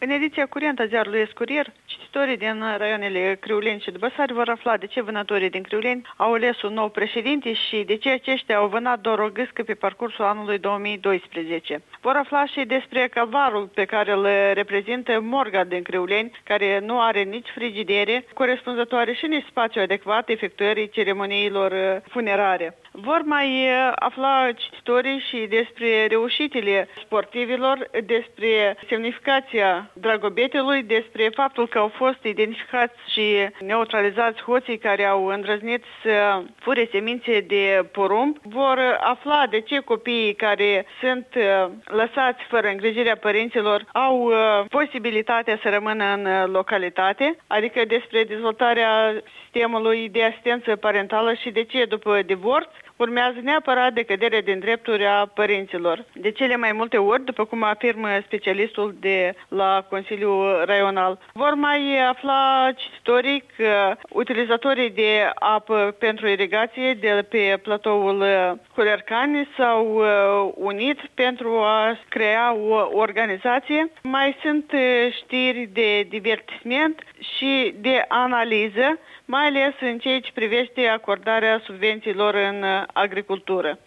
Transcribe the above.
În ediția curentă a ziarului Escurier, cititorii din raioanele Criuleni și Dubăsari vor afla de ce vânătorii din Criuleni au ales un nou președinte și de ce aceștia au vânat doar o gâscă pe parcursul anului 2012. Vor afla și despre calvarul pe care îl reprezintă morga din Criuleni, care nu are nici frigidere corespunzătoare și nici spațiu adecvat efectuării ceremoniilor funerare. Vor mai afla cititorii și despre reușitele sportivilor, despre semnificația Dragobetelui, despre faptul că au fost identificați și neutralizați hoții care au îndrăznit să fure semințe de porumb. Vor afla de ce copiii care sunt lăsați fără îngrijirea părinților au posibilitatea să rămână în localitate, adică despre dezvoltarea sistemului de asistență parentală și de ce după divorț urmează neapărat decăderea din drepturi a părinților. De cele mai multe ori, după cum afirmă specialistul de la Consiliul Raional, vor mai afla cititorii că utilizatorii de apă pentru irigație de pe platoul Hulercani s-au unit pentru a crea o organizație. Mai sunt știri de divertisment și de analiză, mai ales în ceea ce privește acordarea subvențiilor în agricultură.